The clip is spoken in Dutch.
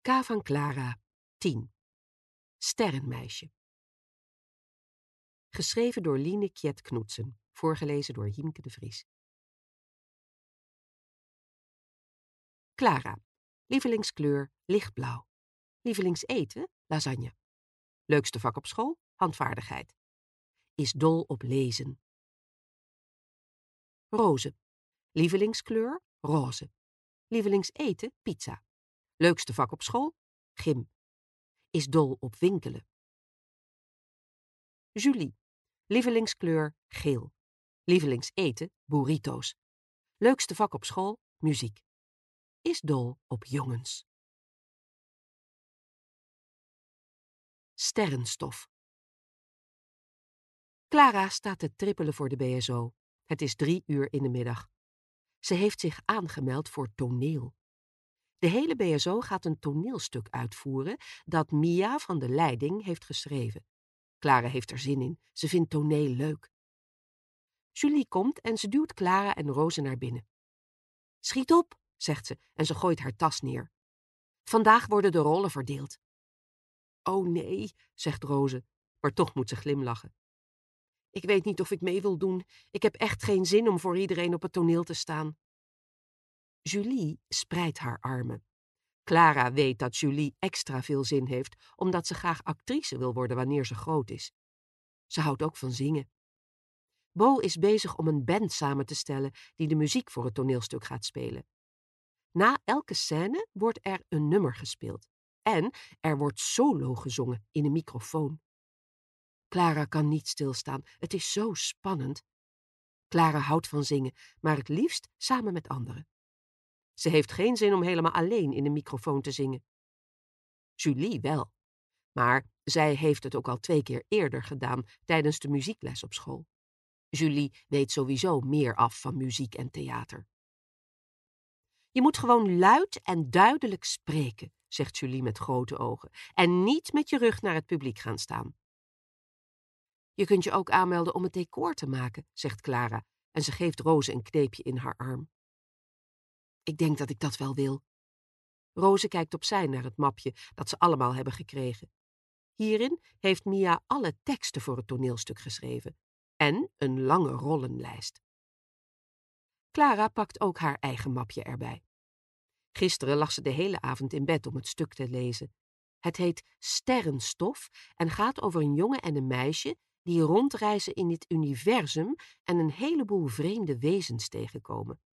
K van Clara, 10. Sterrenmeisje. Geschreven door Line Kjet Knudsen. Voorgelezen door Hiemke de Vries. Clara. Lievelingskleur lichtblauw. Lievelingseten lasagne. Leukste vak op school handvaardigheid. Is dol op lezen. Roze. Lievelingskleur roze. Lievelingseten pizza. Leukste vak op school gym. Is dol op winkelen. Julie. Lievelingskleur geel. Lievelingseten burrito's. Leukste vak op school muziek. Is dol op jongens. Sterrenstof. Clara staat te trippelen voor de BSO. Het is 3:00 in de middag. Ze heeft zich aangemeld voor toneel. De hele BSO gaat een toneelstuk uitvoeren dat Mia van de leiding heeft geschreven. Clara heeft er zin in. Ze vindt toneel leuk. Julie komt en ze duwt Clara en Roze naar binnen. Schiet op, zegt ze en ze gooit haar tas neer. Vandaag worden de rollen verdeeld. Oh nee, zegt Roze, maar toch moet ze glimlachen. Ik weet niet of ik mee wil doen. Ik heb echt geen zin om voor iedereen op het toneel te staan. Julie spreidt haar armen. Clara weet dat Julie extra veel zin heeft, omdat ze graag actrice wil worden wanneer ze groot is. Ze houdt ook van zingen. Bo is bezig om een band samen te stellen die de muziek voor het toneelstuk gaat spelen. Na elke scène wordt er een nummer gespeeld. En er wordt solo gezongen in een microfoon. Clara kan niet stilstaan. Het is zo spannend. Clara houdt van zingen, maar het liefst samen met anderen. Ze heeft geen zin om helemaal alleen in een microfoon te zingen. Julie wel. Maar zij heeft het ook al 2 keer eerder gedaan tijdens de muziekles op school. Julie weet sowieso meer af van muziek en theater. Je moet gewoon luid en duidelijk spreken, zegt Julie met grote ogen, en niet met je rug naar het publiek gaan staan. Je kunt je ook aanmelden om het decor te maken, zegt Clara, en ze geeft Roze een kneepje in haar arm. Ik denk dat ik dat wel wil. Roze kijkt opzij naar het mapje dat ze allemaal hebben gekregen. Hierin heeft Mia alle teksten voor het toneelstuk geschreven en een lange rollenlijst. Clara pakt ook haar eigen mapje erbij. Gisteren lag ze de hele avond in bed om het stuk te lezen. Het heet Sterrenstof en gaat over een jongen en een meisje die rondreizen in dit universum en een heleboel vreemde wezens tegenkomen.